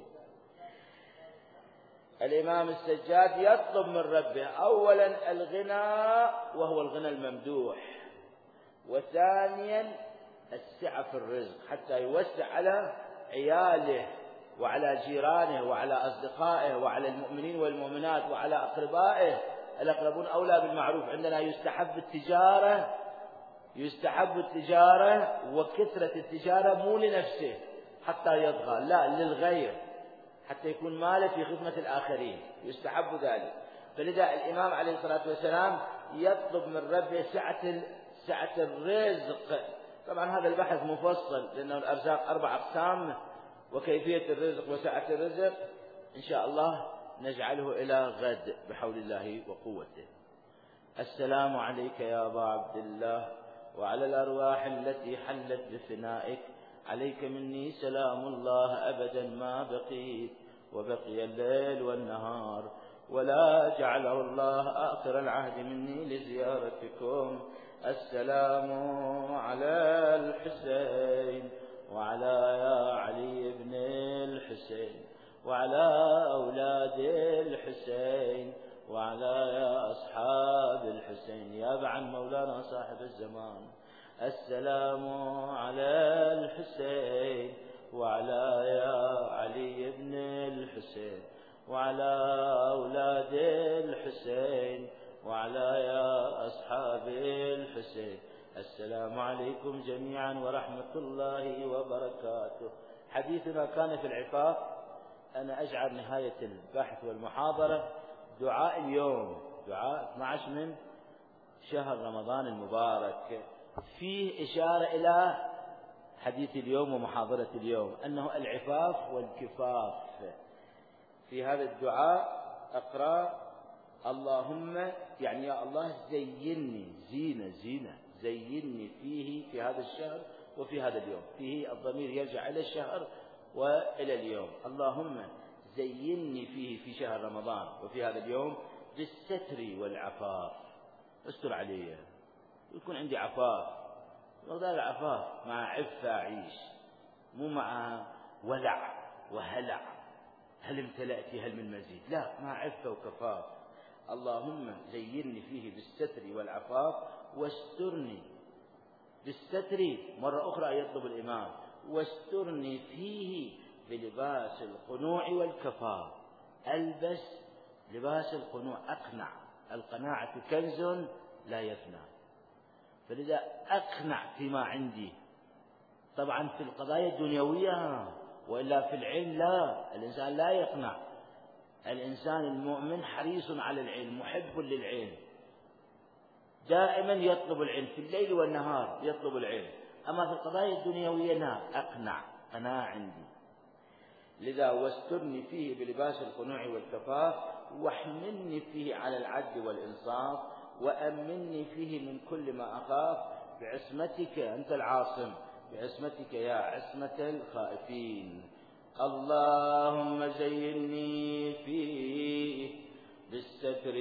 الإمام السجاد يطلب من ربه أولا الغنى وهو الغنى الممدوح، وثانيا السعة في الرزق حتى يوسع على عياله وعلى جيرانه وعلى أصدقائه وعلى المؤمنين والمؤمنات وعلى أقربائه. الأقربون أولى بالمعروف. عندنا يستحب التجارة وكثرة التجارة مو لنفسه حتى يطغى، لا للغير حتى يكون ماله في خدمة الآخرين، يستحب ذلك. فلذا الإمام عليه الصلاة والسلام يطلب من ربه سعة الرزق. طبعا هذا البحث مفصل لأنه الأرزاق 4 أقسام، وكيفية الرزق وسعة الرزق إن شاء الله نجعله إلى غد بحول الله وقوته. السلام عليك يا أبا عبد الله وعلى الأرواح التي حلت بفنائك، عليك مني سلام الله أبدا ما بقيت وبقي الليل والنهار، ولا جعله الله آخر العهد مني لزيارتكم. السلام على الحسين وعلى يا علي بن الحسين وعلى أولاد الحسين وعلى يا أصحاب الحسين يا عن مولانا صاحب الزمان. السلام على الحسين وعلى يا علي بن الحسين وعلى أولاد الحسين وعلى يا أصحاب الحسين. السلام عليكم جميعا ورحمة الله وبركاته. حديثنا كان في العفاف. أنا أجعل نهاية البحث والمحاضرة دعاء اليوم، دعاء 12 من شهر رمضان المبارك، فيه إشارة إلى حديث اليوم ومحاضرة اليوم أنه العفاف والكفاف. في هذا الدعاء أقرأ اللهم يعني يا الله زيني زينة زيني فيه في هذا الشهر وفي هذا اليوم. فيه الضمير يرجع إلى الشهر وإلى اليوم. اللهم زيني فيه في شهر رمضان وفي هذا اليوم بالستر والعفاف، استر علي يكون عندي عفاف، وهذا العفاف مع عفة أعيش، مو مع ولع وهلع هل امتلأت هل من مزيد، لا مع عفة وكفاف. اللهم زيني فيه بالستر والعفاف واسترني بالستر، مرة أخرى يطلب الإمام واسترني فيه بلباس القنوع والكفاف. ألبس لباس القنوع، أقنع، القناعة كنز لا يفنى، فلذا أقنع فيما عندي. طبعا في القضايا الدنيوية، وإلا في العلم لا، الإنسان لا يقنع. الإنسان المؤمن حريص على العلم، محب للعلم، دائما يطلب العلم في الليل والنهار يطلب العلم. أما في القضايا الدنيوية لا، أقنع، قناعة عندي. لذا واسترني فيه بلباس القنوع والكفاف، واحملني فيه على العدل والإنصاف، وأمني فيه من كل ما أخاف بعصمتك، أنت العاصم، بعصمتك يا عصمة الخائفين. اللهم زيني فيه بالستر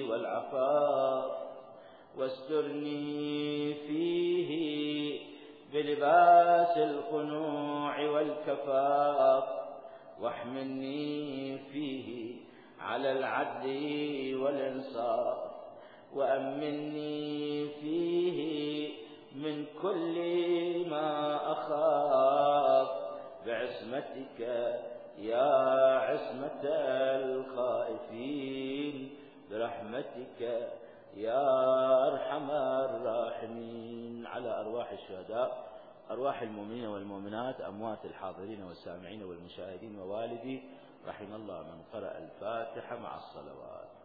والعفاف، واسترني فيه بلباس القنوع والكفاف، واحملني فيه على العدل والإنصاف، وأمني فيه من كل ما أخاف، بعصمتك يا عصمة الخائفين، برحمتك يا أرحم الراحمين. على أرواح الشهداء، أرواح المؤمنين والمؤمنات، أموات الحاضرين والسامعين والمشاهدين ووالدي، رحم الله من قرأ الفاتحة مع الصلوات.